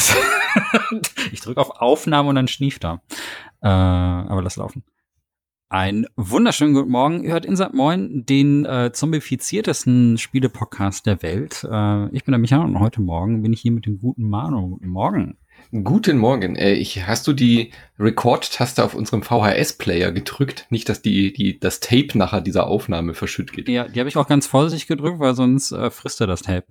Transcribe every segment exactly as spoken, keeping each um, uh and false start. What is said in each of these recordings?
das. Ich drücke auf Aufnahme und dann schnieft er. Äh, aber lass laufen. Ein wunderschönen guten Morgen. Ihr hört Insert Moin, den äh, zombifiziertesten Spiele-Podcast der Welt. Äh, ich bin der Michael und heute Morgen bin ich hier mit dem guten Manu. Guten Morgen. Guten Morgen. Äh, ich, hast du die Record-Taste auf unserem V H S-Player gedrückt? Nicht, dass die, die, das Tape nachher dieser Aufnahme verschütt geht. Ja, die habe ich auch ganz vorsichtig gedrückt, weil sonst äh, frisst er das Tape.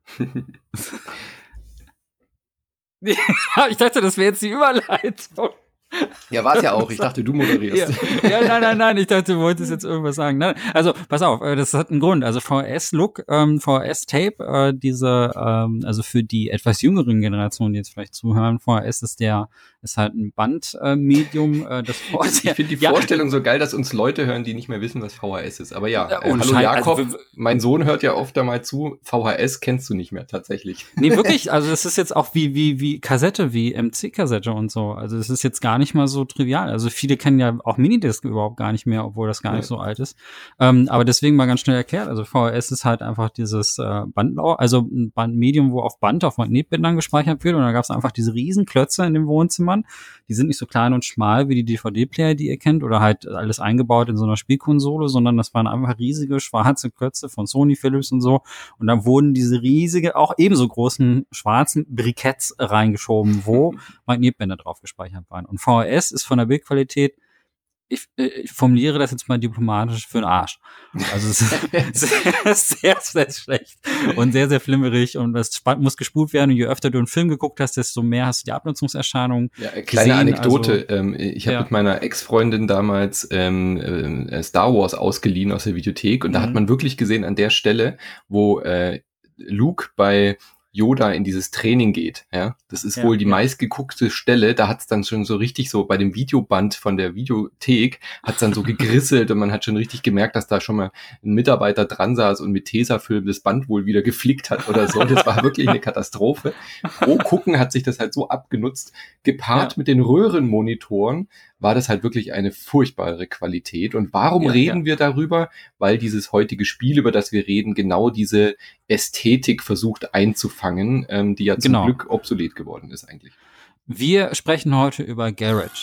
Ich dachte, das wäre jetzt die Überleitung. Ja, war es ja auch. Ich dachte, du moderierst. Ja, ja, nein, nein, nein. Ich dachte, du wolltest jetzt irgendwas sagen. Nein, also, pass auf, das hat einen Grund. Also V H S-Look, ähm, V H S-Tape, äh, diese, ähm, also für die etwas jüngeren Generationen, die jetzt vielleicht zuhören, V H S ist der, ist halt ein Bandmedium. Äh, das V H S. Ich finde die ja. Vorstellung so geil, dass uns Leute hören, die nicht mehr wissen, was V H S ist. Aber ja, äh, hallo Schein, Jakob, also, mein Sohn hört ja oft einmal zu. V H S kennst du nicht mehr, tatsächlich. Nee, wirklich. Also es ist jetzt auch wie wie wie Kassette, wie M C-Kassette und so. Also es ist jetzt gar nicht mal so trivial. Also viele kennen ja auch Minidisc überhaupt gar nicht mehr, obwohl das gar nicht ja. so alt ist. Ähm, aber deswegen mal ganz schnell erklärt. Also V H S ist halt einfach dieses äh, Bandlau, also ein Bandmedium, wo auf Band, auf Magnetbändern gespeichert wird. Und da gab es einfach diese riesen Klötze in den Wohnzimmern. Die sind nicht so klein und schmal wie die D V D-Player, die ihr kennt, oder halt alles eingebaut in so einer Spielkonsole, sondern das waren einfach riesige schwarze Klötze von Sony, Philips und so. Und da wurden diese riesige, auch ebenso großen schwarzen Briketts reingeschoben, wo Magnetbänder drauf gespeichert waren. Und V H S ist von der Bildqualität, ich, ich formuliere das jetzt mal diplomatisch, für den Arsch. Also es ist sehr, sehr, sehr schlecht und sehr, sehr flimmerig und das muss gespult werden. Und je öfter du einen Film geguckt hast, desto mehr hast du die Abnutzungserscheinungen. Ja, kleine gesehen. Anekdote. Also, ich habe ja. mit meiner Ex-Freundin damals ähm, äh, Star Wars ausgeliehen aus der Videothek und mhm. da hat man wirklich gesehen an der Stelle, wo äh, Luke bei Yoda in dieses Training geht, ja, das ist ja, wohl die ja. meistgeguckte Stelle, da hat's dann schon so richtig so, bei dem Videoband von der Videothek hat's dann so gegrisselt und man hat schon richtig gemerkt, dass da schon mal ein Mitarbeiter dran saß und mit Tesafilm das Band wohl wieder geflickt hat oder so, das war wirklich eine Katastrophe. Pro Gucken hat sich das halt so abgenutzt, gepaart ja. mit den Röhrenmonitoren, war das halt wirklich eine furchtbare Qualität. Und warum ja, reden ja. wir darüber? Weil dieses heutige Spiel, über das wir reden, genau diese Ästhetik versucht einzufangen, ähm, die ja zum genau. Glück obsolet geworden ist eigentlich. Wir sprechen heute über Garage.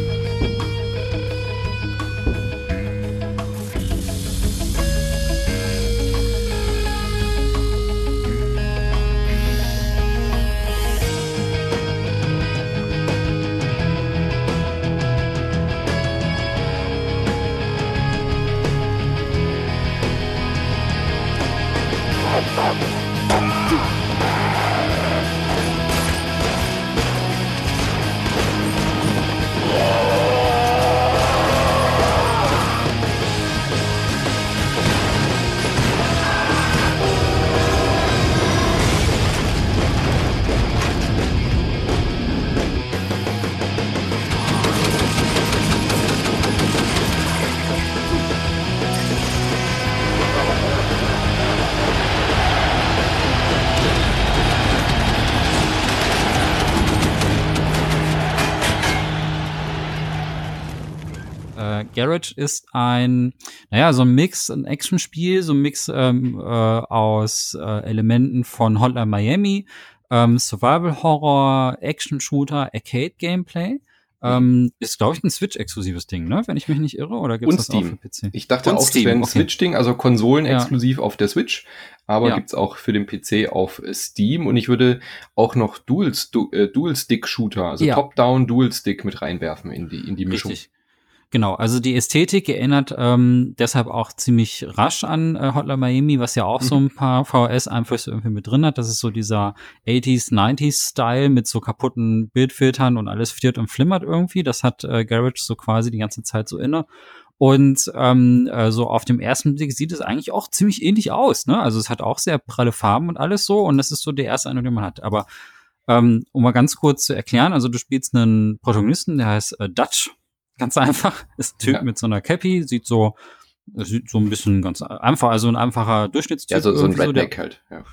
Garage ist ein, naja, so ein Mix, ein Actionspiel, so ein Mix ähm, äh, aus äh, Elementen von Hotline Miami, ähm, Survival Horror, Action-Shooter, Arcade-Gameplay. Ähm, ist, glaube ich, ein Switch-exklusives Ding, ne? Wenn ich mich nicht irre, oder gibt's Und das Steam. auch für P C? Ich dachte Und auch, Steam. das wäre ein okay. Switch-Ding, also Konsolen ja. exklusiv auf der Switch, aber ja. gibt's auch für den P C auf Steam und ich würde auch noch Dual, äh, Dual-Stick-Shooter, also ja. Top-Down Dual-Stick mit reinwerfen in die, in die Mischung. Richtig. Genau, also die Ästhetik erinnert ähm, deshalb auch ziemlich rasch an äh, Hotline Miami, was ja auch mhm. so ein paar V H S-Einflüsse irgendwie mit drin hat. Das ist so dieser achtziger, neunziger-Style mit so kaputten Bildfiltern und alles friert und flimmert irgendwie. Das hat äh, Garage so quasi die ganze Zeit so inne. Und ähm, äh, so auf dem ersten Blick sieht es eigentlich auch ziemlich ähnlich aus, ne? Also es hat auch sehr pralle Farben und alles so und das ist so der erste Eindruck, den man hat. Aber ähm, um mal ganz kurz zu erklären, also du spielst einen Protagonisten, der heißt äh, Dutch. Ganz einfach, ist ein Typ ja. mit so einer Cappy, sieht so, sieht so ein bisschen ganz einfach, also ein einfacher Durchschnittstyp. Ja, so, so ein Redneck so, der, halt, ja.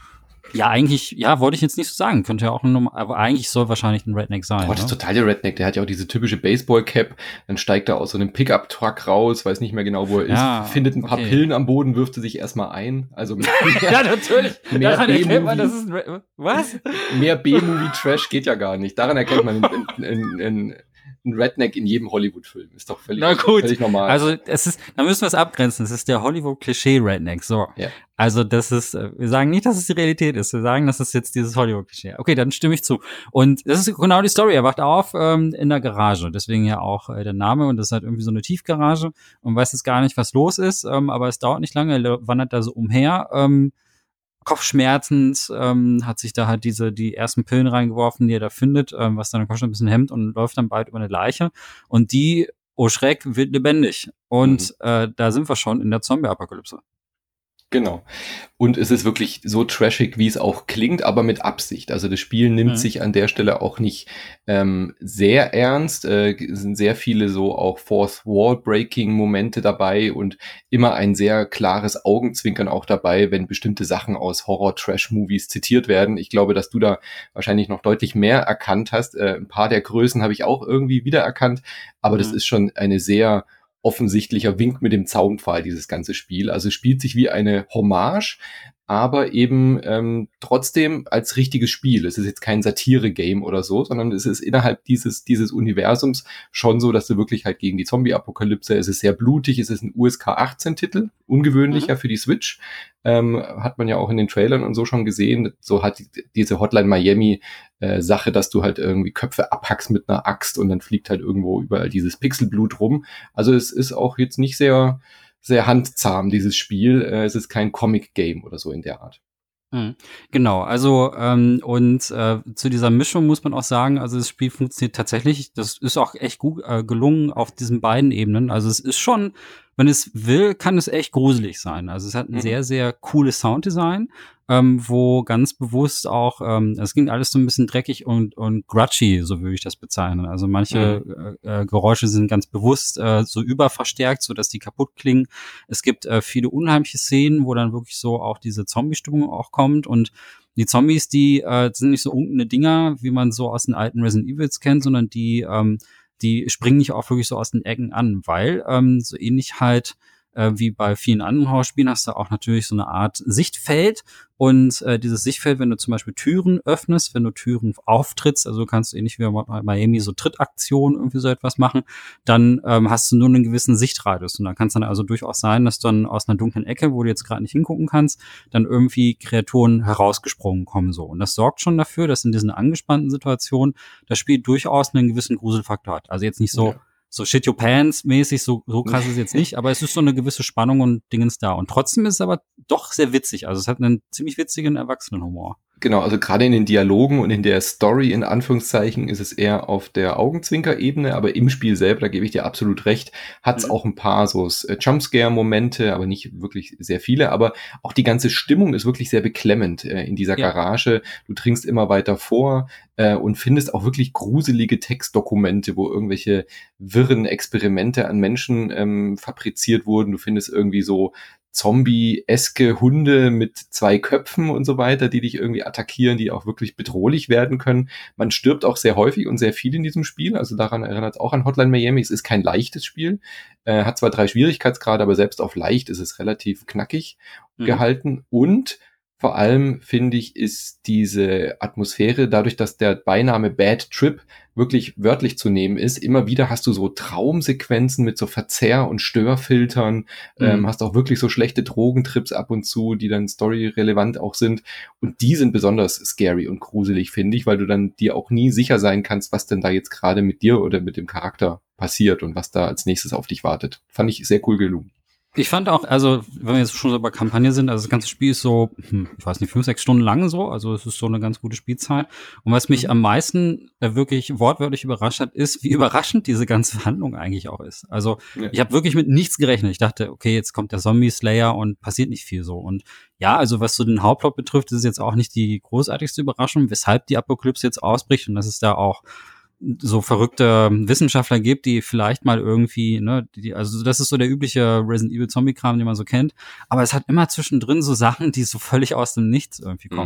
Ja, eigentlich, ja, wollte ich jetzt nicht so sagen. Könnte ja auch ein Nummer, aber eigentlich soll wahrscheinlich ein Redneck sein. Boah, das ist ne? total der Redneck. Der hat ja auch diese typische Baseball-Cap. Dann steigt er aus so einem Pickup-Truck raus, weiß nicht mehr genau, wo er Ja, ist, findet ein paar okay. Pillen am Boden, wirft sie sich erstmal ein. Also mehr, Ja, natürlich. mehr Daran erkennt man, B-Movie. das ist ein Red- Was? Mehr B-Movie-Trash geht ja gar nicht. Daran erkennt man einen, einen, einen, einen Redneck in jedem Hollywood-Film. Ist doch völlig, Na gut. völlig normal. Also, es ist, da müssen wir es abgrenzen. Es ist der Hollywood-Klischee-Redneck. So. Ja. Also, das ist, äh, wir sagen nicht, dass es die Realität ist. Wir sagen, das ist jetzt dieses Hollywood-Klischee. Okay, dann stimme ich zu. Und das ist genau die Story. Er wacht auf ähm, in der Garage. Deswegen ja auch äh, der Name. Und das ist halt irgendwie so eine Tiefgarage. Und weiß jetzt gar nicht, was los ist. Ähm, aber es dauert nicht lange. Er wandert da so umher. Ähm, Kopfschmerzend, ähm, hat sich da halt diese, die ersten Pillen reingeworfen, die er da findet, ähm, was dann Kopf ein bisschen hemmt und läuft dann bald über eine Leiche. Und die, oh Schreck, wird lebendig. Und mhm. äh, da sind wir schon in der Zombie-Apokalypse. Genau. Und es ist wirklich so trashig, wie es auch klingt, aber mit Absicht. Also das Spiel nimmt mhm. sich an der Stelle auch nicht ähm, sehr ernst. Äh, es sind sehr viele so auch Fourth-Wall-Breaking-Momente dabei und immer ein sehr klares Augenzwinkern auch dabei, wenn bestimmte Sachen aus Horror-Trash-Movies zitiert werden. Ich glaube, dass du da wahrscheinlich noch deutlich mehr erkannt hast. Äh, ein paar der Größen habe ich auch irgendwie wiedererkannt, aber mhm. das ist schon eine sehr offensichtlicher Wink mit dem Zaunpfahl, dieses ganze Spiel. Also es spielt sich wie eine Hommage, aber eben ähm, trotzdem als richtiges Spiel. Es ist jetzt kein Satire-Game oder so, sondern es ist innerhalb dieses dieses Universums schon so, dass du wirklich halt gegen die Zombie-Apokalypse, es ist sehr blutig, es ist ein U S K achtzehn Titel, ungewöhnlicher mhm. für die Switch. Ähm, hat man ja auch in den Trailern und so schon gesehen. So hat die, diese Hotline Miami äh, Sache, dass du halt irgendwie Köpfe abhackst mit einer Axt und dann fliegt halt irgendwo überall dieses Pixelblut rum. Also es ist auch jetzt nicht sehr sehr handzahm, dieses Spiel. Äh, es ist kein Comic-Game oder so in der Art. Mhm. Genau, also ähm, und äh, zu dieser Mischung muss man auch sagen, also das Spiel funktioniert tatsächlich, das ist auch echt gut äh, gelungen auf diesen beiden Ebenen. Also es ist schon, wenn es will, kann es echt gruselig sein. Also es hat ein mhm. sehr, sehr cooles Sounddesign, ähm, wo ganz bewusst auch, ähm, es ging alles so ein bisschen dreckig und und grudgy, so würde ich das bezeichnen. Also manche mhm. äh, Geräusche sind ganz bewusst äh, so überverstärkt, so dass die kaputt klingen. Es gibt äh, viele unheimliche Szenen, wo dann wirklich so auch diese Zombie-Stimmung auch kommt und die Zombies, die äh, sind nicht so unkenne Dinger, wie man so aus den alten Resident Evils kennt, sondern die ähm, die springen nicht auch wirklich so aus den Ecken an, weil ähm, so ähnlich halt äh, wie bei vielen anderen Horrorspielen hast du auch natürlich so eine Art Sichtfeld und äh, dieses Sichtfeld, wenn du zum Beispiel Türen öffnest, wenn du Türen auftrittst, also du kannst ähnlich wie bei Miami so Trittaktionen irgendwie so etwas machen, dann ähm, hast du nur einen gewissen Sichtradius und dann kann es dann also durchaus sein, dass dann aus einer dunklen Ecke, wo du jetzt gerade nicht hingucken kannst, dann irgendwie Kreaturen herausgesprungen kommen so und das sorgt schon dafür, dass in diesen angespannten Situationen das Spiel durchaus einen gewissen Gruselfaktor hat. Also jetzt nicht so ja. so Shit Your Pants mäßig, so, so krass ist es jetzt nicht, aber es ist so eine gewisse Spannung und Dingens da. Und trotzdem ist es aber doch sehr witzig. Also es hat einen ziemlich witzigen Erwachsenenhumor. Genau, also gerade in den Dialogen und in der Story in Anführungszeichen ist es eher auf der Augenzwinker-Ebene, aber im Spiel selber, da gebe ich dir absolut recht, hat es mhm. auch ein paar so Jumpscare-Momente, aber nicht wirklich sehr viele, aber auch die ganze Stimmung ist wirklich sehr beklemmend äh, in dieser ja. Garage. Du dringst immer weiter vor äh, und findest auch wirklich gruselige Textdokumente, wo irgendwelche wirren Experimente an Menschen ähm, fabriziert wurden. Du findest irgendwie so Zombie-eske Hunde mit zwei Köpfen und so weiter, die dich irgendwie attackieren, die auch wirklich bedrohlich werden können. Man stirbt auch sehr häufig und sehr viel in diesem Spiel, also daran erinnert es auch an Hotline Miami. Es ist kein leichtes Spiel, äh, hat zwar drei Schwierigkeitsgrade, aber selbst auf leicht ist es relativ knackig mhm. gehalten und vor allem, finde ich, ist diese Atmosphäre, dadurch, dass der Beiname Bad Trip wirklich wörtlich zu nehmen ist, immer wieder hast du so Traumsequenzen mit so Verzehr- und Störfiltern, mhm. ähm, hast auch wirklich so schlechte Drogentrips ab und zu, die dann storyrelevant auch sind. Und die sind besonders scary und gruselig, finde ich, weil du dann dir auch nie sicher sein kannst, was denn da jetzt gerade mit dir oder mit dem Charakter passiert und was da als nächstes auf dich wartet. Fand ich sehr cool gelungen. Ich fand auch, also wenn wir jetzt schon so bei Kampagne sind, also das ganze Spiel ist so, hm, ich weiß nicht, fünf, sechs Stunden lang so, also es ist so eine ganz gute Spielzeit. Und was mich mhm. am meisten äh, wirklich wortwörtlich überrascht hat, ist, wie überraschend diese ganze Handlung eigentlich auch ist. Also ja. ich habe wirklich mit nichts gerechnet. Ich dachte, okay, jetzt kommt der Zombie-Slayer und passiert nicht viel so. Und ja, also was so den Hauptplot betrifft, ist jetzt auch nicht die großartigste Überraschung, weshalb die Apokalypse jetzt ausbricht und das ist da auch so verrückte Wissenschaftler gibt, die vielleicht mal irgendwie, ne, die, also das ist so der übliche Resident Evil Zombie-Kram, den man so kennt, aber es hat immer zwischendrin so Sachen, die so völlig aus dem Nichts irgendwie kommen.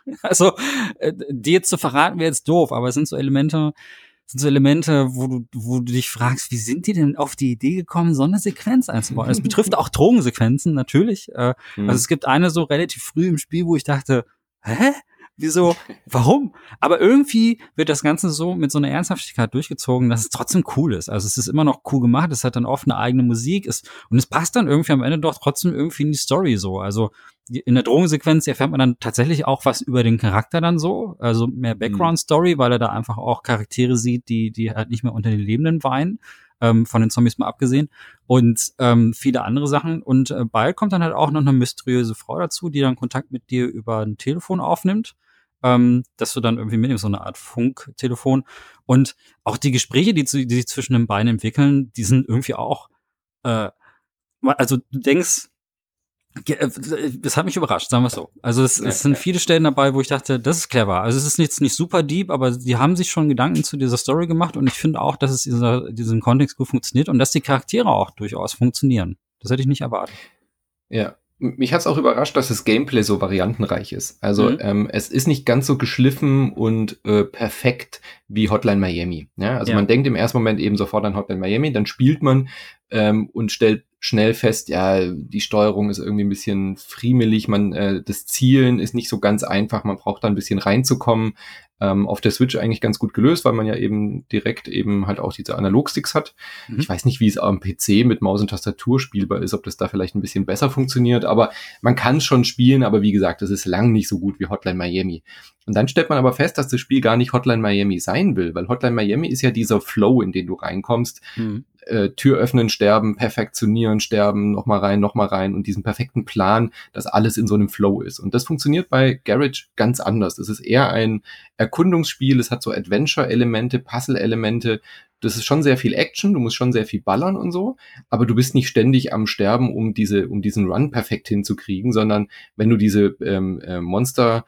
Also, äh, die jetzt zu verraten wäre jetzt doof, aber es sind so Elemente, sind so Elemente, wo du, wo du dich fragst, wie sind die denn auf die Idee gekommen, so eine Sequenz einzubauen? Es betrifft auch Drogensequenzen, natürlich. Äh, Hm. Also es gibt eine so relativ früh im Spiel, wo ich dachte, hä? Wieso? Warum? Aber irgendwie wird das Ganze so mit so einer Ernsthaftigkeit durchgezogen, dass es trotzdem cool ist. Also es ist immer noch cool gemacht, es hat dann oft eine eigene Musik, ist, und es passt dann irgendwie am Ende doch trotzdem irgendwie in die Story so. Also die- in der Drogensequenz erfährt man dann tatsächlich auch was über den Charakter dann so, also mehr Background-Story, weil er da einfach auch Charaktere sieht, die, die halt nicht mehr unter den Lebenden weinen, ähm, von den Zombies mal abgesehen, und ähm, viele andere Sachen. Und äh, bald kommt dann halt auch noch eine mysteriöse Frau dazu, die dann Kontakt mit dir über ein Telefon aufnimmt, ähm, dass du dann irgendwie mitnimmst, so eine Art Funktelefon. Und auch die Gespräche, die, zu- die sich zwischen den beiden entwickeln, die sind irgendwie auch, äh, also du denkst, ge- äh, das hat mich überrascht, sagen wir es so. Also es, Ja, es sind ja. viele Stellen dabei, wo ich dachte, das ist clever. Also es ist jetzt nicht super deep, aber die haben sich schon Gedanken zu dieser Story gemacht, und ich finde auch, dass es dieser, diesen Kontext gut funktioniert und dass die Charaktere auch durchaus funktionieren. Das hätte ich nicht erwartet. Ja. M- Mich hat's auch überrascht, dass das Gameplay so variantenreich ist. Also Mhm. ähm, es ist nicht ganz so geschliffen und äh, perfekt wie Hotline Miami. Ja? Also Ja. man denkt im ersten Moment eben sofort an Hotline Miami, dann spielt man ähm, und stellt schnell fest, ja, die Steuerung ist irgendwie ein bisschen friemelig, man, äh, das Zielen ist nicht so ganz einfach, man braucht da ein bisschen reinzukommen. Ähm, auf der Switch eigentlich ganz gut gelöst, weil man ja eben direkt eben halt auch diese Analogsticks hat. Mhm. Ich weiß nicht, wie es am P C mit Maus und Tastatur spielbar ist, ob das da vielleicht ein bisschen besser funktioniert, aber man kann es schon spielen, aber wie gesagt, das ist lang nicht so gut wie Hotline Miami. Und dann stellt man aber fest, dass das Spiel gar nicht Hotline Miami sein will, weil Hotline Miami ist ja dieser Flow, in den du reinkommst, Mhm. äh, Tür öffnen, sterben, perfektionieren, sterben, nochmal rein, nochmal rein und diesen perfekten Plan, dass alles in so einem Flow ist. Und das funktioniert bei Garage ganz anders. Das ist eher ein Erkundungsspiel, es hat so Adventure-Elemente, Puzzle-Elemente, das ist schon sehr viel Action, du musst schon sehr viel ballern und so, aber du bist nicht ständig am Sterben, um diese, um diesen Run perfekt hinzukriegen, sondern wenn du diese ähm, äh, Monster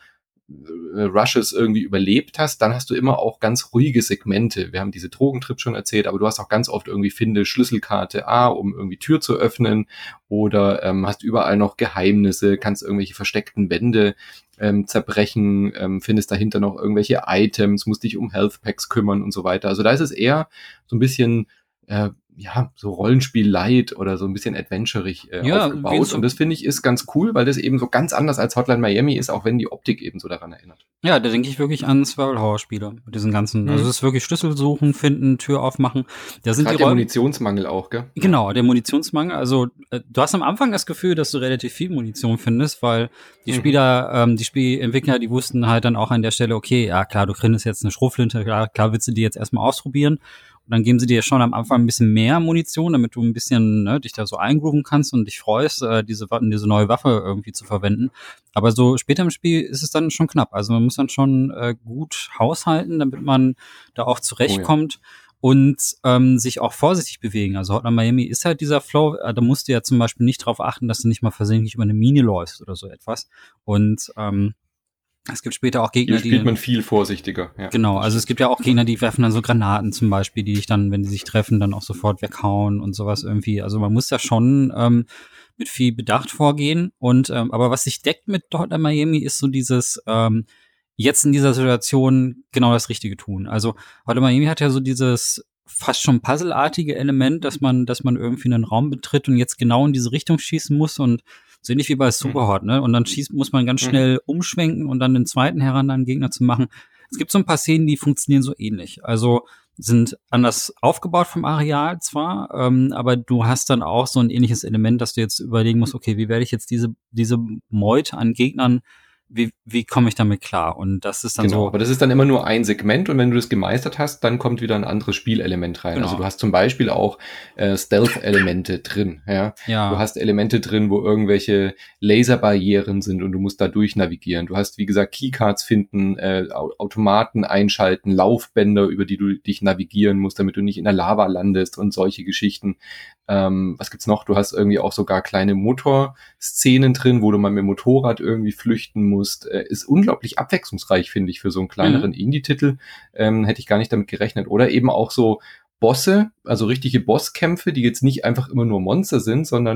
äh, Rushes irgendwie überlebt hast, dann hast du immer auch ganz ruhige Segmente. Wir haben diese Drogentrips schon erzählt, aber du hast auch ganz oft irgendwie finde Schlüsselkarte A, um irgendwie Tür zu öffnen, oder ähm, hast überall noch Geheimnisse, kannst irgendwelche versteckten Wände ähm, zerbrechen, ähm, findest dahinter noch irgendwelche Items, musst dich um Health Packs kümmern und so weiter. Also da ist es eher so ein bisschen äh, ja, so Rollenspiel-Light oder so ein bisschen adventurig äh, Ja, aufgebaut. wie so- Und das finde ich ist ganz cool, weil das eben so ganz anders als Hotline Miami ist, auch wenn die Optik eben so daran erinnert. Ja, da denke ich wirklich an Survival-Horror-Spiele mit diesen ganzen, also Mhm. es ist wirklich Schlüssel suchen, finden, Tür aufmachen. Da sind Gerade die der Räume, Munitionsmangel auch, gell? genau, der Munitionsmangel. Also äh, du hast am Anfang das Gefühl, dass du relativ viel Munition findest, weil die Mhm. Spieler, ähm, die Spielentwickler, die wussten halt dann auch an der Stelle, okay, ja klar, du kriegst jetzt eine Schrotflinte, klar, klar willst du die jetzt erstmal ausprobieren. Und dann geben sie dir schon am Anfang ein bisschen mehr Munition, damit du ein bisschen, ne, dich da so eingrooven kannst und dich freust, äh, diese, Wa- diese neue Waffe irgendwie zu verwenden. Aber so später im Spiel ist es dann schon knapp. Also man muss dann schon äh, gut haushalten, damit man da auch zurechtkommt. Und ähm, sich auch vorsichtig bewegen. Also Hotline Miami ist halt dieser Flow, äh, da musst du ja zum Beispiel nicht darauf achten, dass du nicht mal versehentlich über eine Mine läufst oder so etwas. Und ähm, es gibt später auch Gegner, Hier spielt die, man viel vorsichtiger. Ja, genau, das also es stimmt. gibt ja auch Gegner, die werfen dann so Granaten zum Beispiel, die dich dann, wenn die sich treffen, dann auch sofort weghauen und sowas irgendwie. Also man muss da schon ähm, mit viel Bedacht vorgehen. Und ähm, aber was sich deckt mit Hotline Miami ist so dieses ähm, jetzt in dieser Situation genau das Richtige tun. Also Hotline Miami hat ja so dieses fast schon puzzleartige Element, dass man, dass man irgendwie einen Raum betritt und jetzt genau in diese Richtung schießen muss, und so ähnlich wie bei Superhot, ne? Und dann schießt, muss man ganz Mhm. schnell umschwenken und dann den zweiten heran, dann einen Gegner zu machen. Es gibt so ein paar Szenen, die funktionieren so ähnlich. Also sind anders aufgebaut vom Areal zwar, ähm, aber du hast dann auch so ein ähnliches Element, dass du jetzt überlegen musst, okay, wie werde ich jetzt diese, diese Meute an Gegnern, wie, wie komme ich damit klar? Und das ist dann Genau, so. aber das ist dann immer nur ein Segment, und wenn du das gemeistert hast, dann kommt wieder ein anderes Spielelement rein. Genau. Also du hast zum Beispiel auch äh, Stealth-Elemente drin. Ja? Ja. Du hast Elemente drin, wo irgendwelche Laserbarrieren sind und du musst da durchnavigieren. Du hast, wie gesagt, Keycards finden, äh, Automaten einschalten, Laufbänder, über die du dich navigieren musst, damit du nicht in der Lava landest und solche Geschichten. Ähm, was gibt's noch? Du hast irgendwie auch sogar kleine Motorszenen drin, wo du mal mit dem Motorrad irgendwie flüchten musst. Äh, ist unglaublich abwechslungsreich, finde ich, für so einen kleineren Mhm. Indie-Titel. Ähm, hätte ich gar nicht damit gerechnet. Oder eben auch so Bosse, also richtige Bosskämpfe, die jetzt nicht einfach immer nur Monster sind, sondern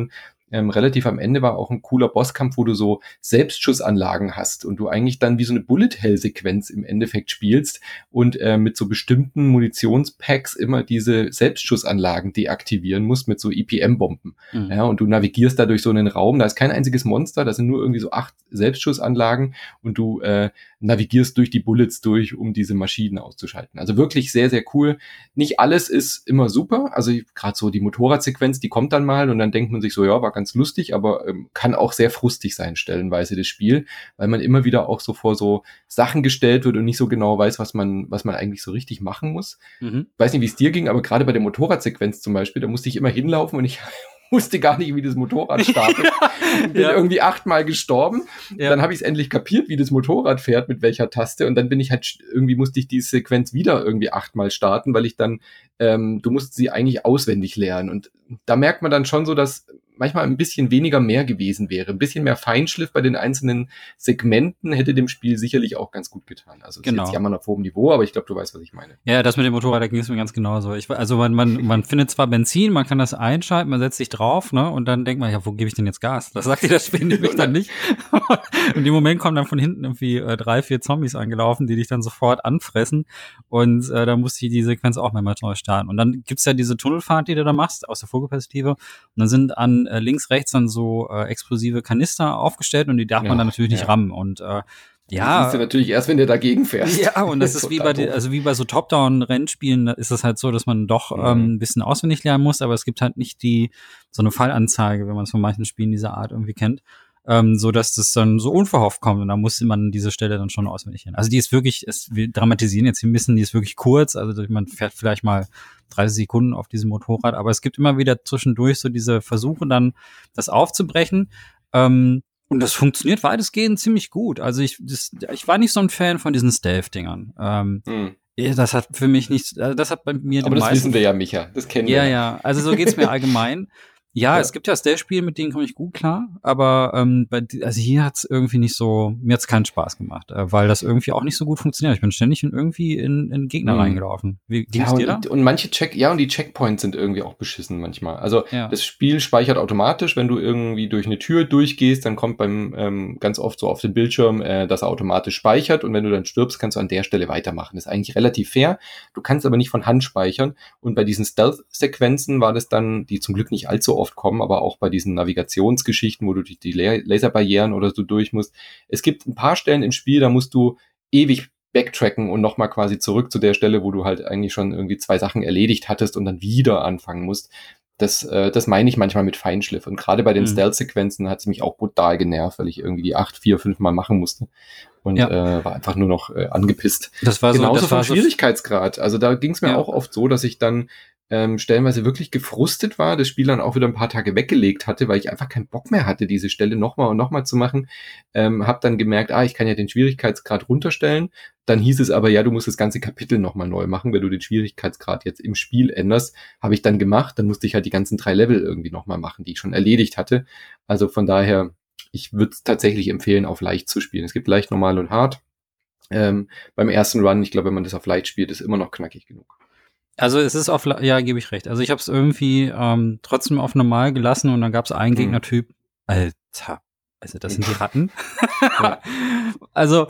ähm, relativ am Ende war auch ein cooler Bosskampf, wo du so Selbstschussanlagen hast und du eigentlich dann wie so eine Bullet-Hell-Sequenz im Endeffekt spielst und äh, mit so bestimmten Munitionspacks immer diese Selbstschussanlagen deaktivieren musst mit so E P M-Bomben. Mhm. Ja, und du navigierst da durch so einen Raum, da ist kein einziges Monster, da sind nur irgendwie so acht Selbstschussanlagen und du äh, navigierst durch die Bullets durch, um diese Maschinen auszuschalten. Also wirklich sehr, sehr cool. Nicht alles ist immer super, also gerade so die Motorradsequenz, die kommt dann mal und dann denkt man sich so, ja, war ganz lustig, aber ähm, kann auch sehr frustig sein stellenweise das Spiel, weil man immer wieder auch so vor so Sachen gestellt wird und nicht so genau weiß, was man was man eigentlich so richtig machen muss. Mhm. Weiß nicht, wie es dir ging, aber gerade bei der Motorradsequenz zum Beispiel, da musste ich immer hinlaufen und ich wusste gar nicht, wie das Motorrad startet. Bin ja. irgendwie achtmal gestorben. Ja. Dann habe ich es endlich kapiert, wie das Motorrad fährt, mit welcher Taste. Und dann bin ich halt, irgendwie musste ich die Sequenz wieder irgendwie achtmal starten, weil ich dann, ähm, du musst sie eigentlich auswendig lernen. Und da merkt man dann schon so, dass manchmal ein bisschen weniger mehr gewesen wäre. Ein bisschen mehr Feinschliff bei den einzelnen Segmenten hätte dem Spiel sicherlich auch ganz gut getan. Also genau. Ist jetzt jammern auf hohem Niveau, aber ich glaube, du weißt, was ich meine. Ja, das mit dem Motorrad, da ging es mir ganz genauso. Ich, also man, man, man findet zwar Benzin, man kann das einschalten, man setzt sich drauf, ne, und dann denkt man, ja, wo gebe ich denn jetzt Gas? Das sagt dir das Spiel nämlich dann nicht. Und im Moment kommen dann von hinten irgendwie äh, drei, vier Zombies angelaufen, die dich dann sofort anfressen. Und äh, da musste ich die Sequenz auch mehrmals neu starten. Und dann gibt's ja diese Tunnelfahrt, die du da machst, aus der Vogelperspektive. Und dann sind an äh, links, rechts dann so äh, explosive Kanister aufgestellt und die darf ja, man dann natürlich ja. nicht rammen. Und äh, ja. Das siehst du natürlich erst, wenn du dagegen fährst. Ja, und das ist wie bei, die, also wie bei so Top-Down-Rennspielen, ist es halt so, dass man doch mhm. ähm, ein bisschen auswendig lernen muss, aber es gibt halt nicht die, so eine Fallanzeige, wenn man es von manchen Spielen dieser Art irgendwie kennt, ähm, so dass das dann so unverhofft kommt und da muss man diese Stelle dann schon auswendig lernen. Also die ist wirklich, es, wir dramatisieren jetzt hier ein bisschen, die ist wirklich kurz, also man fährt vielleicht mal dreißig Sekunden auf diesem Motorrad, aber es gibt immer wieder zwischendurch so diese Versuche dann, das aufzubrechen, ähm, und das funktioniert weitestgehend ziemlich gut. Also ich, das, ich war nicht so ein Fan von diesen Stealth-Dingern. Ähm, hm. Das hat für mich nichts, das hat bei mir Aber das meisten, wissen wir ja, Micha, das kennen ja, wir. Ja, ja, also so geht's mir allgemein. Ja, ja, es gibt ja Stealth-Spiele, mit denen komme ich gut klar, aber ähm, bei, also hier hat's irgendwie nicht so, mir hat's keinen Spaß gemacht, äh, weil das irgendwie auch nicht so gut funktioniert. Ich bin ständig in irgendwie in, in Gegner mhm. reingelaufen. Wie ging's ja, dir da? Und, und manche Check, ja, und die Checkpoints sind irgendwie auch beschissen manchmal. Also ja. Das Spiel speichert automatisch, wenn du irgendwie durch eine Tür durchgehst, dann kommt beim ähm, ganz oft so auf dem Bildschirm, äh, dass er automatisch speichert und wenn du dann stirbst, kannst du an der Stelle weitermachen. Das ist eigentlich relativ fair. Du kannst aber nicht von Hand speichern und bei diesen Stealth-Sequenzen war das dann, die zum Glück nicht allzu oft kommen, aber auch bei diesen Navigationsgeschichten, wo du die, die Laserbarrieren oder so durch musst. Es gibt ein paar Stellen im Spiel, da musst du ewig backtracken und nochmal quasi zurück zu der Stelle, wo du halt eigentlich schon irgendwie zwei Sachen erledigt hattest und dann wieder anfangen musst. Das, äh, das meine ich manchmal mit Feinschliff. Und gerade bei den mhm. Stealth-Sequenzen hat es mich auch brutal genervt, weil ich irgendwie die acht, vier, fünf Mal machen musste. Und ja. äh, war einfach nur noch äh, angepisst. Das war so, Genauso das vom war Schwierigkeitsgrad. Also da ging es mir ja. auch oft so, dass ich dann ähm, stellenweise wirklich gefrustet war, das Spiel dann auch wieder ein paar Tage weggelegt hatte, weil ich einfach keinen Bock mehr hatte, diese Stelle nochmal und nochmal zu machen. Ähm, hab dann gemerkt, ah, ich kann ja den Schwierigkeitsgrad runterstellen. Dann hieß es aber, ja, du musst das ganze Kapitel nochmal neu machen, wenn du den Schwierigkeitsgrad jetzt im Spiel änderst. Habe ich dann gemacht, dann musste ich halt die ganzen drei Level irgendwie nochmal machen, die ich schon erledigt hatte. Also von daher, ich würde es tatsächlich empfehlen, auf leicht zu spielen. Es gibt leicht, normal und hart. Ähm, beim ersten Run, ich glaube, wenn man das auf leicht spielt, ist immer noch knackig genug. Also es ist auf, ja, gebe ich recht. Also ich habe es irgendwie ähm, trotzdem auf normal gelassen und dann gab es einen hm. Gegnertyp. Alter, also das sind die Ratten. Ja. Also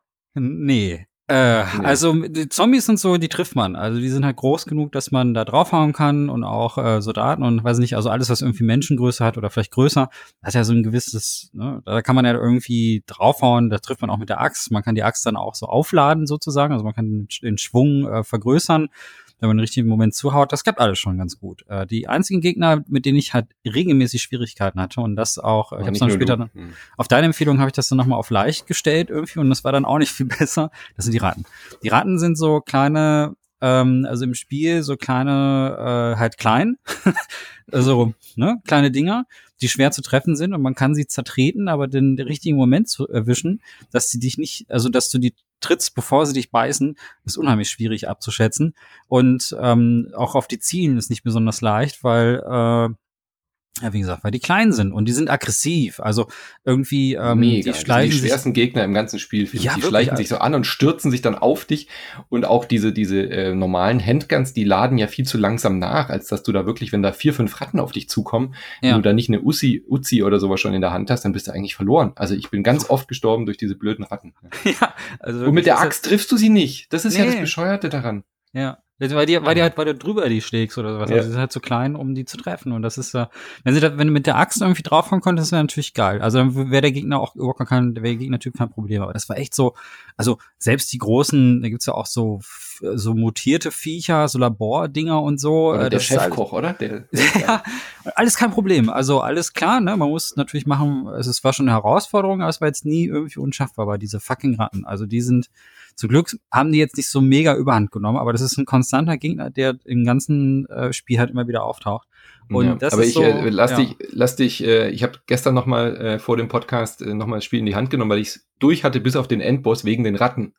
nee. Äh, nee. Also die Zombies sind so, die trifft man. Also die sind halt groß genug, dass man da draufhauen kann und auch äh, Soldaten und weiß nicht, also alles, was irgendwie Menschengröße hat oder vielleicht größer, hat ja so ein gewisses, ne, da kann man ja irgendwie draufhauen, da trifft man auch mit der Axt. Man kann die Axt dann auch so aufladen sozusagen, also man kann den Schwung äh, vergrößern, wenn man im richtigen Moment zuhaut. Das klappt alles schon ganz gut. Äh, die einzigen Gegner, mit denen ich halt regelmäßig Schwierigkeiten hatte und das auch, äh, ich hab's dann später, dann, hm. auf deine Empfehlung habe ich das dann nochmal auf leicht gestellt irgendwie und das war dann auch nicht viel besser. Das sind die Ratten. Die Ratten sind so kleine, ähm, also im Spiel so kleine, äh, halt klein, also ne, kleine Dinger, die schwer zu treffen sind und man kann sie zertreten, aber den, den richtigen Moment zu erwischen, dass sie dich nicht, also dass du die trittst, bevor sie dich beißen, ist unheimlich schwierig abzuschätzen. Und ähm, auch auf die Zielen ist nicht besonders leicht, weil äh, Ja, wie gesagt, weil die klein sind und die sind aggressiv. Also irgendwie, ähm, Mega. die schleichen die sich. schwersten Gegner im ganzen Spiel. Finde Ja, ich. Die wirklich, schleichen sich so an und stürzen sich dann auf dich. Und auch diese diese äh, normalen Handguns, die laden ja viel zu langsam nach, als dass du da wirklich, wenn da vier, fünf Ratten auf dich zukommen, wenn Ja. du da nicht eine Uzi, Uzi oder sowas schon in der Hand hast, dann bist du eigentlich verloren. Also ich bin ganz oft gestorben durch diese blöden Ratten. Ja, also Und mit der das ist Axt triffst du sie nicht. Das ist ja das Nee. Bescheuerte daran. Ja, weil die, weil die halt, weil du drüber die schlägst oder sowas. Ja. Also sie sind halt zu klein, um die zu treffen. Und das ist ja, wenn sie da, wenn du mit der Axt irgendwie draufkommen konntest, das wäre natürlich geil. Also dann wäre der Gegner auch überhaupt gar kein, wäre der Gegnertyp kein Problem. Aber das war echt so, also selbst die großen, da gibt's ja auch so, so mutierte Viecher, so Labordinger und so. Oder der das Chefkoch, oder? Der, ja, alles kein Problem. Also alles klar, ne? Man muss natürlich machen, es ist, war schon eine Herausforderung, aber es war jetzt nie irgendwie unschaffbar, weil diese fucking Ratten, also die sind, zum Glück haben die jetzt nicht so mega Überhand genommen, aber das ist ein konstanter Gegner, der im ganzen äh, Spiel halt immer wieder auftaucht. Und ja, das aber ist ich so, äh, lass ja. dich, lass dich, äh, ich habe gestern noch mal äh, vor dem Podcast äh, noch mal das Spiel in die Hand genommen, weil ich es durch hatte bis auf den Endboss wegen den Ratten.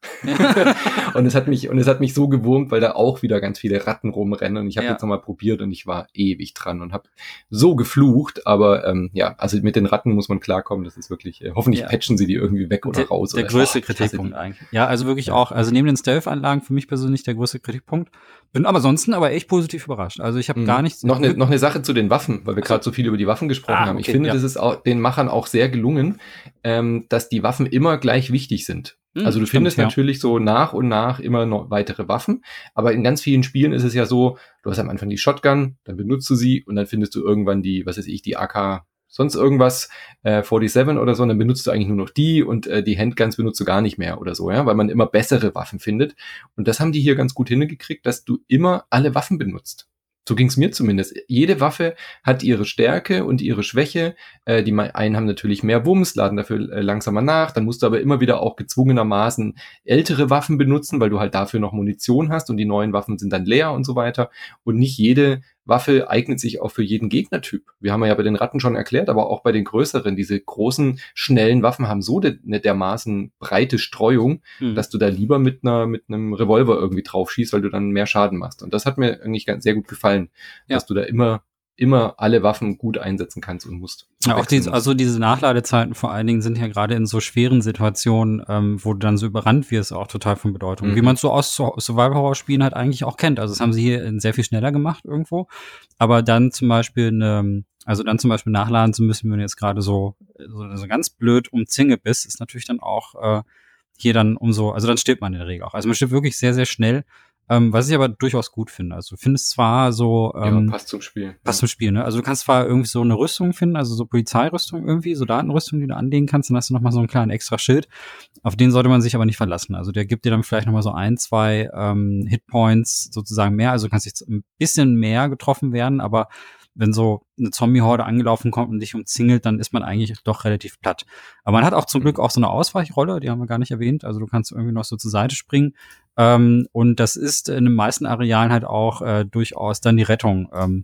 und es hat mich und es hat mich so gewurmt, weil da auch wieder ganz viele Ratten rumrennen und ich habe Ja. jetzt noch mal probiert und ich war ewig dran und habe so geflucht, aber ähm, ja, also mit den Ratten muss man klarkommen, das ist wirklich, äh, hoffentlich Ja. patchen sie die irgendwie weg oder der, raus. Der oder größte oh, ich hasse Kritikpunkt die. eigentlich. Ja, also wirklich Ja. auch, also neben den Stealth-Anlagen für mich persönlich der größte Kritikpunkt. Bin aber ansonsten aber echt positiv überrascht. Also ich habe Mhm. gar nichts. Noch eine noch eine Sache zu den Waffen, weil wir gerade so viel über die Waffen gesprochen Ah, haben. Ich okay, finde, ja. das ist auch den Machern auch sehr gelungen, ähm, dass die Waffen immer gleich wichtig sind. Hm, Also du stimmt, findest ja. natürlich so nach und nach immer noch weitere Waffen, aber in ganz vielen Spielen ist es ja so, du hast am Anfang die Shotgun, dann benutzt du sie und dann findest du irgendwann die, was weiß ich, die A K sonst irgendwas, äh, siebenundvierzig oder so, und dann benutzt du eigentlich nur noch die und äh, die Handguns benutzt du gar nicht mehr oder so, ja, weil man immer bessere Waffen findet. Und das haben die hier ganz gut hingekriegt, dass du immer alle Waffen benutzt. So ging's mir zumindest. Jede Waffe hat ihre Stärke und ihre Schwäche. Äh, die einen haben natürlich mehr Wumms, laden dafür äh, langsamer nach. Dann musst du aber immer wieder auch gezwungenermaßen ältere Waffen benutzen, weil du halt dafür noch Munition hast und die neuen Waffen sind dann leer und so weiter. Und nicht jede Waffe eignet sich auch für jeden Gegnertyp. Wir haben ja bei den Ratten schon erklärt, aber auch bei den größeren. Diese großen, schnellen Waffen haben so de- eine dermaßen breite Streuung, Hm. dass du da lieber mit einer mit einem Revolver irgendwie drauf schießt, weil du dann mehr Schaden machst. Und das hat mir eigentlich ganz sehr gut gefallen, Ja. dass du da immer immer alle Waffen gut einsetzen kannst und musst. Ja, auch wechseln die, musst. also diese Nachladezeiten vor allen Dingen sind ja gerade in so schweren Situationen, ähm, wo du dann so überrannt wirst, auch total von Bedeutung. Mhm. Wie man es so aus Su- Survival-Horror-Spielen halt eigentlich auch kennt. Also das haben sie hier in sehr viel schneller gemacht irgendwo. Aber dann zum Beispiel eine, also dann zum Beispiel nachladen zu müssen, wenn du jetzt gerade so, so, so ganz blöd umzingelt bist, ist natürlich dann auch äh, hier dann umso, also dann stirbt man in der Regel auch. Also man stirbt wirklich sehr, sehr schnell. Ähm, was ich aber durchaus gut finde. Also du findest zwar so, ähm, ja, passt zum Spiel. passt zum Spiel, ne? Also du kannst zwar irgendwie so eine Rüstung finden, also so Polizeirüstung irgendwie, so Datenrüstung, die du anlegen kannst, dann hast du nochmal so einen kleinen extra Schild. Auf den sollte man sich aber nicht verlassen. Also der gibt dir dann vielleicht nochmal so ein, zwei ähm, Hitpoints sozusagen mehr. Also du kannst jetzt ein bisschen mehr getroffen werden, aber wenn so eine Zombie-Horde angelaufen kommt und dich umzingelt, dann ist man eigentlich doch relativ platt. Aber man hat auch zum Glück auch so eine Ausweichrolle, die haben wir gar nicht erwähnt. Also du kannst irgendwie noch so zur Seite springen. Ähm, und das ist in den meisten Arealen halt auch äh, durchaus dann die Rettung, ähm,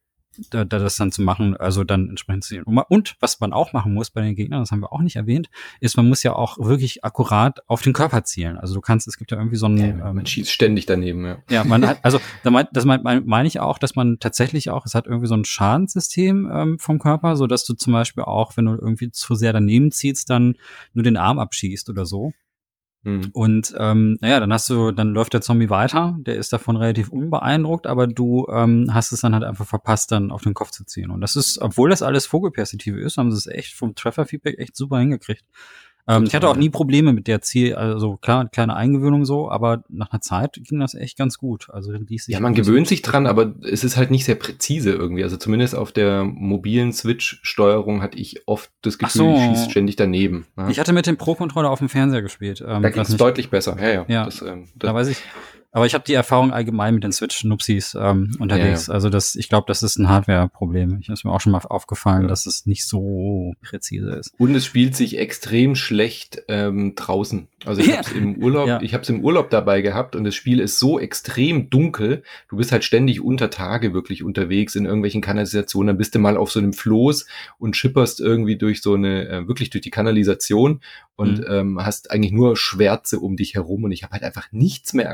da, da das dann zu machen, also dann entsprechend zu sehen. Und was man auch machen muss bei den Gegnern, das haben wir auch nicht erwähnt, ist, man muss ja auch wirklich akkurat auf den Körper zielen. Also du kannst, es gibt ja irgendwie so einen... Ja, ähm, man schießt ständig daneben, ja. Ja, man hat, also da mein, das meine mein, mein ich auch, dass man tatsächlich auch, es hat irgendwie so ein Schadenssystem ähm, vom Körper, so dass du zum Beispiel auch, wenn du irgendwie zu sehr daneben ziehst, dann nur den Arm abschießt oder so. Hm. Und ähm, naja, dann hast du, dann läuft der Zombie weiter, der ist davon relativ unbeeindruckt, aber du ähm, hast es dann halt einfach verpasst, dann auf den Kopf zu ziehen. Und das ist, obwohl das alles Vogelperspektive ist, haben sie es echt vom Treffer-Feedback echt super hingekriegt. Ähm, ich hatte auch nie Probleme mit der Ziel, also klar, kleine Eingewöhnung so, aber nach einer Zeit ging das echt ganz gut. Also ließ sich Ja, man gewöhnt sich dran, aber es ist halt nicht sehr präzise irgendwie. Also zumindest auf der mobilen Switch-Steuerung hatte ich oft das Gefühl, so. ich schieße ständig daneben. Ja. Ich hatte mit dem Pro-Controller auf dem Fernseher gespielt. Ähm, Da weiß ging es nicht- deutlich besser. Ja, ja. Ja. Das, ähm, Da das, weiß ich. Aber ich habe die Erfahrung allgemein mit den Switch-Nupsis ähm, unterwegs. Ja, ja. Also das, ich glaube, das ist ein Hardware-Problem. Ich ist mir auch schon mal aufgefallen, ja. dass es nicht so präzise ist. Und es spielt sich extrem schlecht ähm, draußen. Also ich Ja. habe es im Urlaub, Ja. ich habe es im Urlaub dabei gehabt und das Spiel ist so extrem dunkel. Du bist halt ständig unter Tage wirklich unterwegs in irgendwelchen Kanalisationen. Dann bist du mal auf so einem Floß und schipperst irgendwie durch so eine, äh, wirklich durch die Kanalisation und Mhm. ähm, hast eigentlich nur Schwärze um dich herum und ich habe halt einfach nichts mehr erkannt.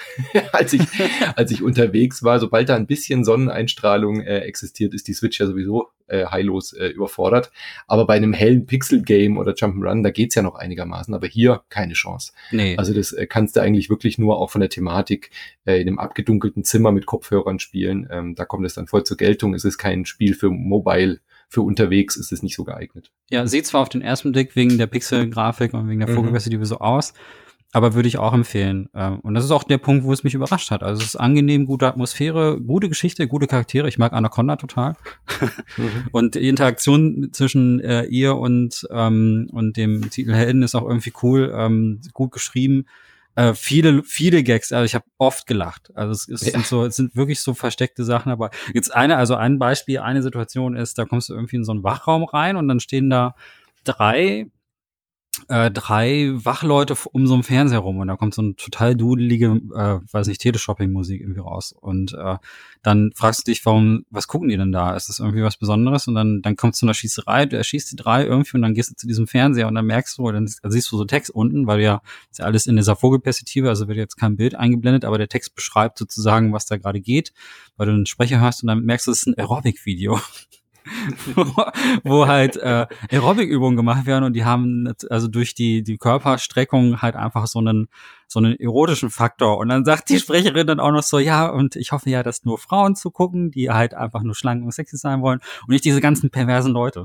als ich als ich unterwegs war. Sobald da ein bisschen Sonneneinstrahlung äh, existiert, ist die Switch ja sowieso äh, heillos äh, überfordert. Aber bei einem hellen Pixel-Game oder Jump'n'Run, da geht's ja noch einigermaßen. Aber hier keine Chance. Nee. Also das äh, kannst du eigentlich wirklich nur auch von der Thematik äh, in einem abgedunkelten Zimmer mit Kopfhörern spielen. Ähm, da kommt es dann voll zur Geltung. Es ist kein Spiel für Mobile. Für unterwegs ist es nicht so geeignet. Ja, sieht zwar auf den ersten Blick wegen der Pixel-Grafik und wegen der Vogelperspektive mhm. so aus, aber würde ich auch empfehlen. Und das ist auch der Punkt, wo es mich überrascht hat. Also es ist angenehm, gute Atmosphäre, gute Geschichte, gute Charaktere. Ich mag Anaconda total. Mhm. Und die Interaktion zwischen äh, ihr und ähm, und dem Titelhelden ist auch irgendwie cool, ähm, gut geschrieben. Äh, viele, viele Gags, also ich habe oft gelacht. Also es, es ja. sind so, es sind wirklich so versteckte Sachen, aber jetzt eine, also ein Beispiel, eine Situation ist, da kommst du irgendwie in so einen Wachraum rein und dann stehen da drei Äh, drei Wachleute um so einen Fernseher rum und da kommt so eine total dudelige, äh, weiß nicht, Teleshopping-Musik irgendwie raus und äh, dann fragst du dich, warum, was gucken die denn da? Ist das irgendwie was Besonderes? Und dann dann kommt zu einer Schießerei, du erschießt die drei irgendwie und dann gehst du zu diesem Fernseher und dann merkst du, dann siehst du so Text unten, weil ja, ist ja alles in dieser Vogelperspektive, also wird jetzt kein Bild eingeblendet, aber der Text beschreibt sozusagen, was da gerade geht, weil du einen Sprecher hörst und dann merkst du, es ist ein Aerobic-Video. wo, wo halt äh, Aerobic-Übungen gemacht werden und die haben also durch die die Körperstreckung halt einfach so einen so einen erotischen Faktor und dann sagt die Sprecherin dann auch noch so, ja, und ich hoffe ja, dass nur Frauen zugucken, die halt einfach nur schlank und sexy sein wollen und nicht diese ganzen perversen Leute.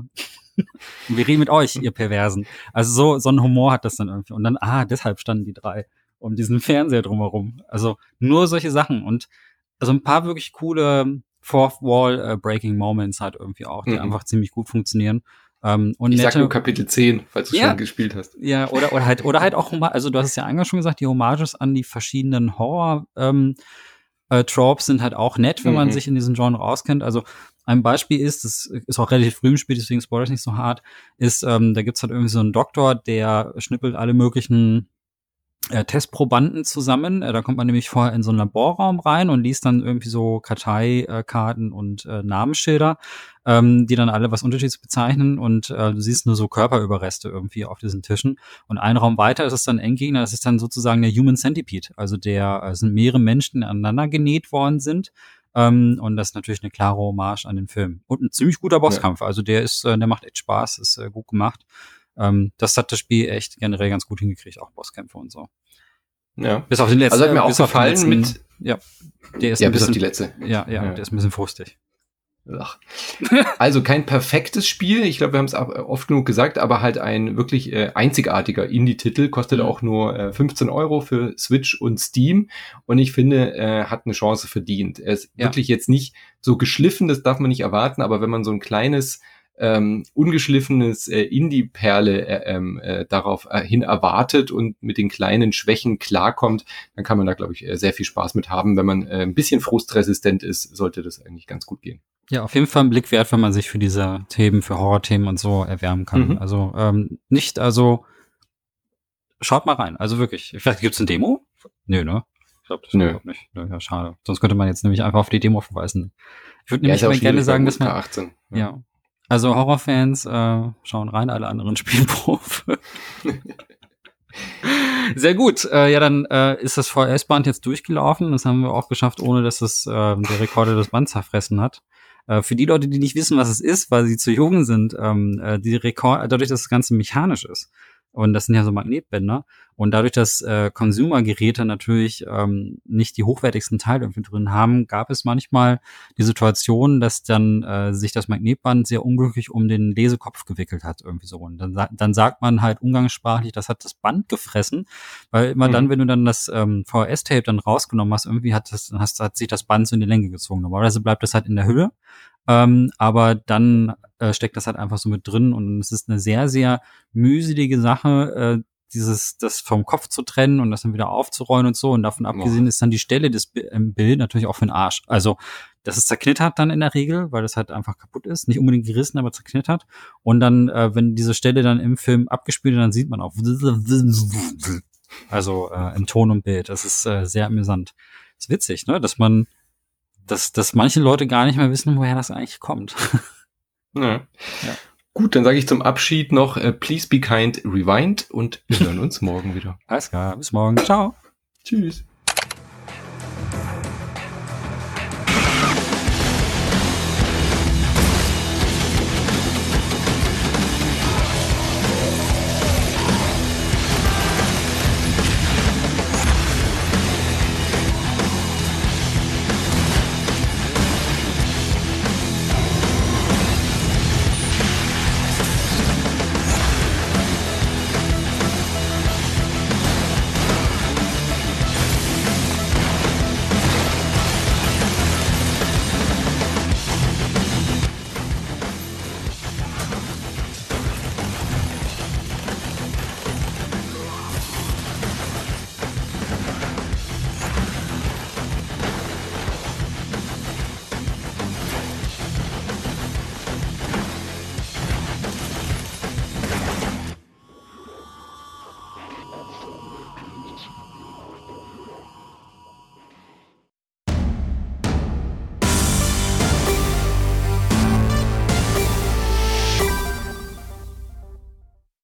Und wir reden mit euch, ihr Perversen. Also so so ein Humor hat das dann irgendwie und dann, ah, deshalb standen die drei um diesen Fernseher drumherum. Also nur solche Sachen und also ein paar wirklich coole Fourth Wall uh, Breaking Moments halt irgendwie auch, die mhm. einfach ziemlich gut funktionieren. Ähm, und ich nette, sag nur Kapitel zehn, falls du ja, schon gespielt hast. Ja, oder oder halt oder halt auch, also du hast es ja eingangs schon gesagt, die Hommages an die verschiedenen Horror ähm, äh, Tropes sind halt auch nett, wenn mhm. man sich in diesem Genre auskennt. Also ein Beispiel ist, das ist auch relativ früh im Spiel, deswegen spoilere ich nicht so hart, ist, ähm, da gibt's halt irgendwie so einen Doktor, der schnippelt alle möglichen Äh, Testprobanden zusammen. Äh, da kommt man nämlich vorher in so einen Laborraum rein und liest dann irgendwie so Karteikarten und äh, Namensschilder, ähm, die dann alle was Unterschiedliches bezeichnen und äh, du siehst nur so Körperüberreste irgendwie auf diesen Tischen. Und einen Raum weiter ist es dann Endgegner, das ist dann sozusagen der Human Centipede. Also der äh, sind mehrere Menschen, die aneinander genäht worden sind. Um, und das ist natürlich eine klare Hommage an den Film. Und ein ziemlich guter Bosskampf. Ja. Also der ist, äh, der macht echt Spaß, ist äh, gut gemacht. Um, das hat das Spiel echt generell ganz gut hingekriegt, auch Bosskämpfe und so. Ja. Bis auf den letzten. Also hat mir auch gefallen letzten, mit. Ja. Der ist ja, ein bis bisschen, auf die letzte. Ja, ja, ja, der ist ein bisschen frustig. Ach. Also kein perfektes Spiel, ich glaube, wir haben es oft genug gesagt, aber halt ein wirklich äh, einzigartiger Indie-Titel, kostet mhm. auch nur äh, fünfzehn Euro für Switch und Steam und ich finde, er äh, hat eine Chance verdient. Er ist ja. wirklich jetzt nicht so geschliffen, das darf man nicht erwarten, aber wenn man so ein kleines ähm, ungeschliffenes äh, Indie-Perle äh, äh, darauf äh, hin erwartet und mit den kleinen Schwächen klarkommt, dann kann man da, glaube ich, äh, sehr viel Spaß mit haben. Wenn man äh, ein bisschen frustresistent ist, sollte das eigentlich ganz gut gehen. Ja, auf jeden Fall ein Blick wert, wenn man sich für diese Themen, für Horrorthemen und so erwärmen kann. Mhm. Also ähm, nicht, also schaut mal rein. Also wirklich. Vielleicht gibt's ein Demo? Nö, ne? Ich glaube, das überhaupt nicht. Nö, ja, schade. Sonst könnte man jetzt nämlich einfach auf die Demo verweisen. Ich würde nämlich ja, mal gerne sagen, dass man achtzehn. Ja. ja. Also Horrorfans äh, schauen rein, alle anderen spielen Prof. Sehr gut. Äh, ja, dann äh, ist das V H S-Band jetzt durchgelaufen. Das haben wir auch geschafft, ohne dass es äh, der Rekorder das Band zerfressen hat. Äh, für die Leute, die nicht wissen, was es ist, weil sie zu jung sind, ähm, äh, die Rekord, dadurch, dass das Ganze mechanisch ist. Und das sind ja so Magnetbänder. Und dadurch, dass äh, Consumer-Geräte natürlich ähm, nicht die hochwertigsten Teile irgendwie drin haben, gab es manchmal die Situation, dass dann äh, sich das Magnetband sehr unglücklich um den Lesekopf gewickelt hat, irgendwie so. Und dann, dann sagt man halt umgangssprachlich, das hat das Band gefressen, weil immer mhm. dann, wenn du dann das ähm, V H S-Tape dann rausgenommen hast, irgendwie hat, das, hast, hat sich das Band so in die Länge gezogen. Normalerweise bleibt das halt in der Hülle. Ähm, aber dann äh, steckt das halt einfach so mit drin und es ist eine sehr, sehr mühselige Sache, äh, dieses, das vom Kopf zu trennen und das dann wieder aufzurollen und so. Und davon abgesehen Boah. ist dann die Stelle des B- im Bild natürlich auch für den Arsch. Also, das ist zerknittert dann in der Regel, weil das halt einfach kaputt ist. Nicht unbedingt gerissen, aber zerknittert. Und dann, äh, wenn diese Stelle dann im Film abgespielt wird, dann sieht man auch also äh, im Ton und Bild. Das ist äh, sehr amüsant. Ist witzig, ne, dass man dass, dass manche Leute gar nicht mehr wissen, woher das eigentlich kommt. Ja. Ja. Gut, dann sage ich zum Abschied noch äh, Please Be Kind, Rewind und wir hören uns morgen wieder. Alles klar, bis morgen. Ciao. Tschüss.